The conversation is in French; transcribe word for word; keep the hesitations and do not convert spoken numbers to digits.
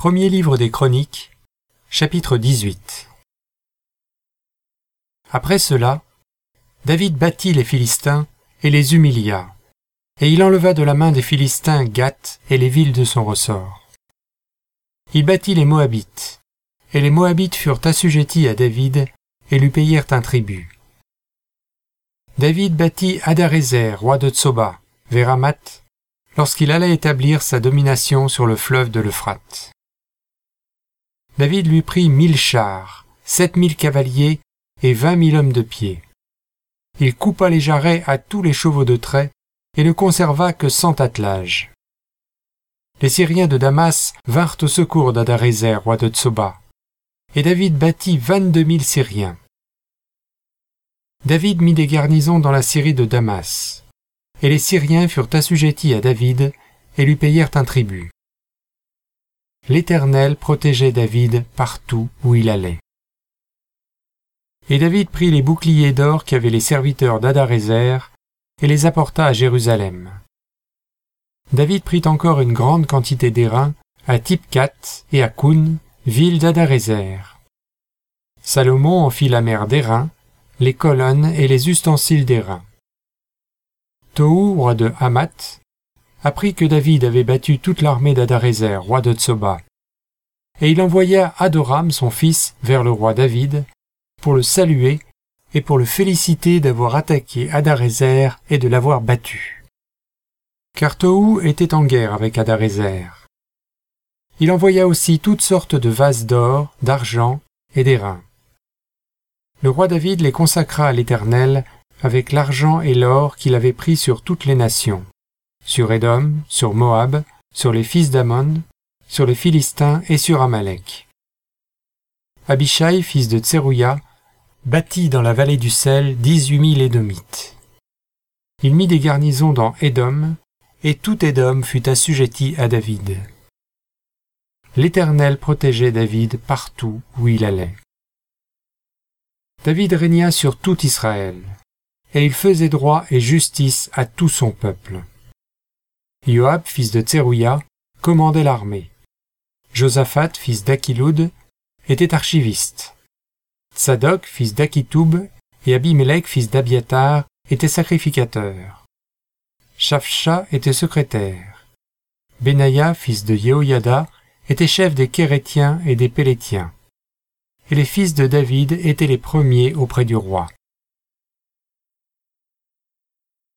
Premier livre des Chroniques, chapitre dix-huit. Après cela, David battit les Philistins et les humilia, et il enleva de la main des Philistins Gath et les villes de son ressort. Il battit les Moabites, et les Moabites furent assujettis à David et lui payèrent un tribut. David battit Hadarézer, roi de Tsoba, vers Hamath, lorsqu'il allait établir sa domination sur le fleuve de l'Euphrate. David lui prit mille chars, sept mille cavaliers et vingt mille hommes de pied. Il coupa les jarrets à tous les chevaux de trait et ne conserva que cent attelages. Les Syriens de Damas vinrent au secours d'Hadarézer, roi de Tsoba, et David battit vingt-deux mille Syriens. David mit des garnisons dans la Syrie de Damas, et les Syriens furent assujettis à David et lui payèrent un tribut. L'Éternel protégeait David partout où il allait. Et David prit les boucliers d'or qu'avaient les serviteurs d'Hadarézer et les apporta à Jérusalem. David prit encore une grande quantité d'airain à Tipcat et à Koun, ville d'Hadarézer. Salomon en fit la mer d'airain, les colonnes et les ustensiles d'airain. Tohu, roi de Hamath, apprit que David avait battu toute l'armée d'Hadarézer, roi de Tsoba, et il envoya Adoram, son fils, vers le roi David, pour le saluer et pour le féliciter d'avoir attaqué Hadarézer et de l'avoir battu. Car Tohu était en guerre avec Hadarézer. Il envoya aussi toutes sortes de vases d'or, d'argent et d'airain. Le roi David les consacra à l'Éternel avec l'argent et l'or qu'il avait pris sur toutes les nations, sur Édom, sur Moab, sur les fils d'Ammon, sur les Philistins et sur Amalek. Abishai, fils de Tserouïa, bâtit dans la vallée du sel dix-huit mille Édomites. Il mit des garnisons dans Édom, et tout Édom fut assujetti à David. L'Éternel protégeait David partout où il allait. David régna sur tout Israël, et il faisait droit et justice à tout son peuple. Joab, fils de Tserouïa, commandait l'armée. Josaphat, fils d'Achiloud, était archiviste. Tsadok, fils d'Akitoub, et Abimelech, fils d'Abiatar, étaient sacrificateurs. Shapsha était secrétaire. Benaïa, fils de Yehoyada, était chef des Kérétiens et des Pélétiens. Et les fils de David étaient les premiers auprès du roi.